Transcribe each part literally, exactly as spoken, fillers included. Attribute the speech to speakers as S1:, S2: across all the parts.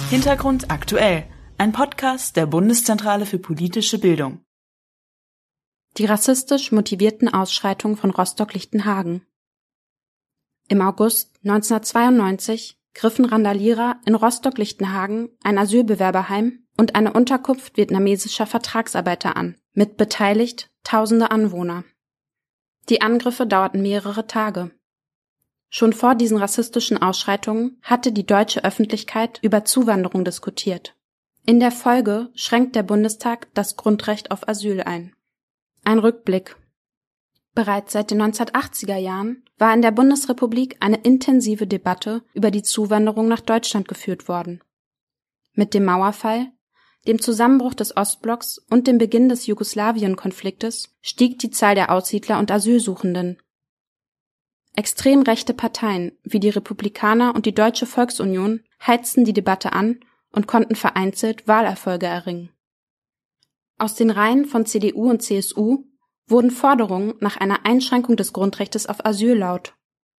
S1: Hintergrund aktuell, ein Podcast der Bundeszentrale für politische Bildung.
S2: Die rassistisch motivierten Ausschreitungen von Rostock-Lichtenhagen. Im August neunzehnhundertzweiundneunzig griffen Randalierer in Rostock-Lichtenhagen ein Asylbewerberheim und eine Unterkunft vietnamesischer Vertragsarbeiter an, mit beteiligt tausende Anwohner. Die Angriffe dauerten mehrere Tage. Schon vor diesen rassistischen Ausschreitungen hatte die deutsche Öffentlichkeit über Zuwanderung diskutiert. In der Folge schränkt der Bundestag das Grundrecht auf Asyl ein. Ein Rückblick. Bereits seit den neunzehnhundertachtziger Jahren war in der Bundesrepublik eine intensive Debatte über die Zuwanderung nach Deutschland geführt worden. Mit dem Mauerfall, dem Zusammenbruch des Ostblocks und dem Beginn des Jugoslawien-Konfliktes stieg die Zahl der Aussiedler und Asylsuchenden. Extrem rechte Parteien wie die Republikaner und die Deutsche Volksunion heizten die Debatte an und konnten vereinzelt Wahlerfolge erringen. Aus den Reihen von C D U und C S U wurden Forderungen nach einer Einschränkung des Grundrechts auf Asyl laut.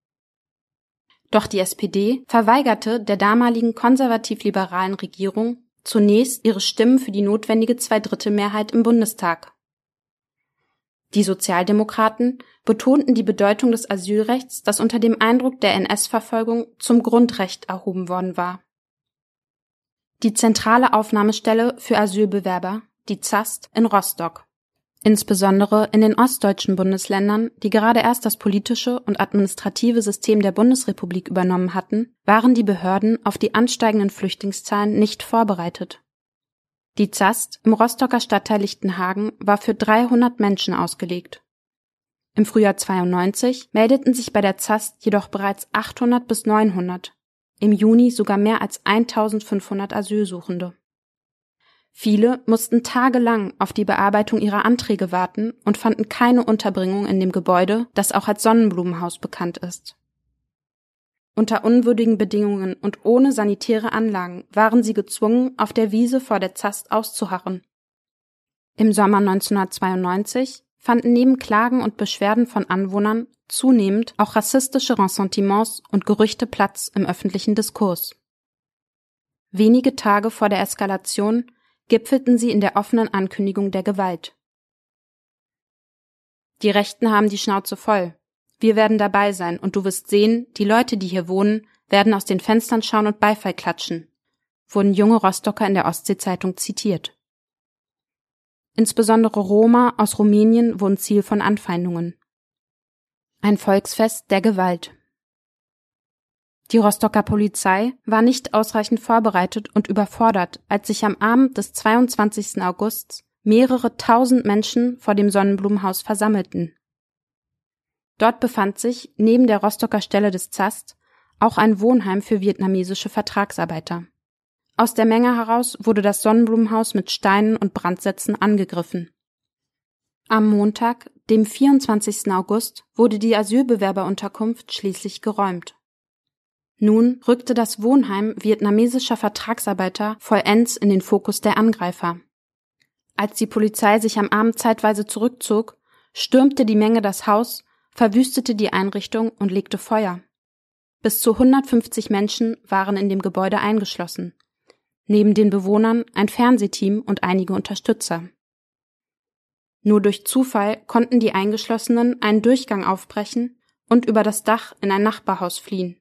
S2: Doch die S P D verweigerte der damaligen konservativ-liberalen Regierung zunächst ihre Stimmen für die notwendige Zweidrittelmehrheit im Bundestag. Die Sozialdemokraten betonten die Bedeutung des Asylrechts, das unter dem Eindruck der N S-Verfolgung zum Grundrecht erhoben worden war. Die zentrale Aufnahmestelle für Asylbewerber, die Z A S T in Rostock. Insbesondere in den ostdeutschen Bundesländern, die gerade erst das politische und administrative System der Bundesrepublik übernommen hatten, waren die Behörden auf die ansteigenden Flüchtlingszahlen nicht vorbereitet. Die Z A S T im Rostocker Stadtteil Lichtenhagen war für dreihundert Menschen ausgelegt. Im Frühjahr zweiundneunzig meldeten sich bei der Z A S T jedoch bereits achthundert bis neunhundert, im Juni sogar mehr als eintausendfünfhundert Asylsuchende. Viele mussten tagelang auf die Bearbeitung ihrer Anträge warten und fanden keine Unterbringung in dem Gebäude, das auch als Sonnenblumenhaus bekannt ist. Unter unwürdigen Bedingungen und ohne sanitäre Anlagen waren sie gezwungen, auf der Wiese vor der Z A S T auszuharren. Im Sommer neunzehnhundertzweiundneunzig fanden neben Klagen und Beschwerden von Anwohnern zunehmend auch rassistische Ressentiments und Gerüchte Platz im öffentlichen Diskurs. Wenige Tage vor der Eskalation gipfelten sie in der offenen Ankündigung der Gewalt. Die Rechten haben die Schnauze voll. Wir werden dabei sein und du wirst sehen, die Leute, die hier wohnen, werden aus den Fenstern schauen und Beifall klatschen, wurden junge Rostocker in der Ostsee-Zeitung zitiert. Insbesondere Roma aus Rumänien wurden Ziel von Anfeindungen. Ein Volksfest der Gewalt. Die Rostocker Polizei war nicht ausreichend vorbereitet und überfordert, als sich am Abend des zweiundzwanzigsten August mehrere tausend Menschen vor dem Sonnenblumenhaus versammelten. Dort befand sich neben der Rostocker Stelle des Z A S T auch ein Wohnheim für vietnamesische Vertragsarbeiter. Aus der Menge heraus wurde das Sonnenblumenhaus mit Steinen und Brandsätzen angegriffen. Am Montag, dem vierundzwanzigsten August, wurde die Asylbewerberunterkunft schließlich geräumt. Nun rückte das Wohnheim vietnamesischer Vertragsarbeiter vollends in den Fokus der Angreifer. Als die Polizei sich am Abend zeitweise zurückzog, stürmte die Menge das Haus, verwüstete die Einrichtung und legte Feuer. Bis zu hundertfünfzig Menschen waren in dem Gebäude eingeschlossen. Neben den Bewohnern ein Fernsehteam und einige Unterstützer. Nur durch Zufall konnten die Eingeschlossenen einen Durchgang aufbrechen und über das Dach in ein Nachbarhaus fliehen.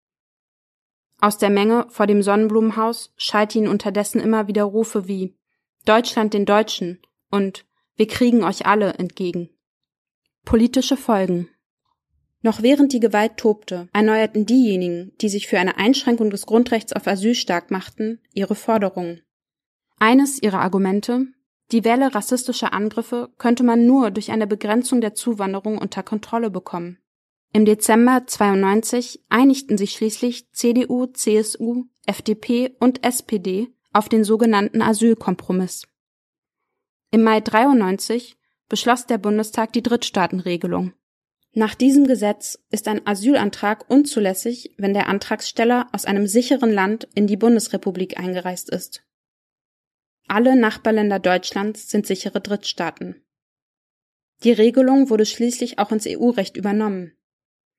S2: Aus der Menge vor dem Sonnenblumenhaus schallte ihnen unterdessen immer wieder Rufe wie »Deutschland den Deutschen« und »Wir kriegen euch alle« entgegen. Politische Folgen. Noch während die Gewalt tobte, erneuerten diejenigen, die sich für eine Einschränkung des Grundrechts auf Asyl stark machten, ihre Forderungen. Eines ihrer Argumente: Die Welle rassistischer Angriffe könnte man nur durch eine Begrenzung der Zuwanderung unter Kontrolle bekommen. Im Dezember zweiundneunzig einigten sich schließlich C D U, C S U, F D P und S P D auf den sogenannten Asylkompromiss. Im Mai dreiundneunzig beschloss der Bundestag die Drittstaatenregelung. Nach diesem Gesetz ist ein Asylantrag unzulässig, wenn der Antragsteller aus einem sicheren Land in die Bundesrepublik eingereist ist. Alle Nachbarländer Deutschlands sind sichere Drittstaaten. Die Regelung wurde schließlich auch ins E U-Recht übernommen.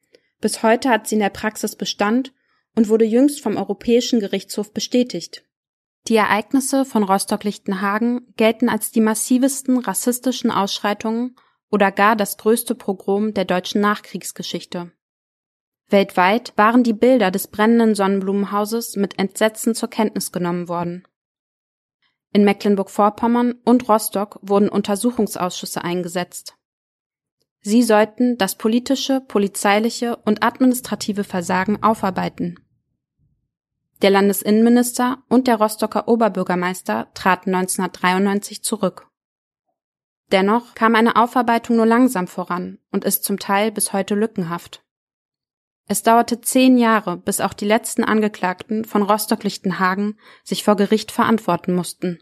S2: Bis heute hat sie in der Praxis Bestand und wurde jüngst vom Europäischen Gerichtshof bestätigt. Die Ereignisse von Rostock-Lichtenhagen gelten als die massivsten rassistischen Ausschreitungen oder gar das größte Pogrom der deutschen Nachkriegsgeschichte. Weltweit waren die Bilder des brennenden Sonnenblumenhauses mit Entsetzen zur Kenntnis genommen worden. In Mecklenburg-Vorpommern und Rostock wurden Untersuchungsausschüsse eingesetzt. Sie sollten das politische, polizeiliche und administrative Versagen aufarbeiten. Der Landesinnenminister und der Rostocker Oberbürgermeister traten neunzehnhundertdreiundneunzig zurück. Dennoch kam eine Aufarbeitung nur langsam voran und ist zum Teil bis heute lückenhaft. Es dauerte zehn Jahre, bis auch die letzten Angeklagten von Rostock-Lichtenhagen sich vor Gericht verantworten mussten.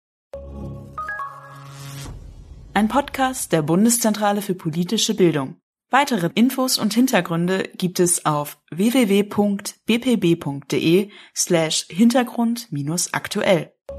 S1: Ein Podcast der Bundeszentrale für politische Bildung. Weitere Infos und Hintergründe gibt es auf w w w punkt b p b punkt d e slash hintergrund minus aktuell.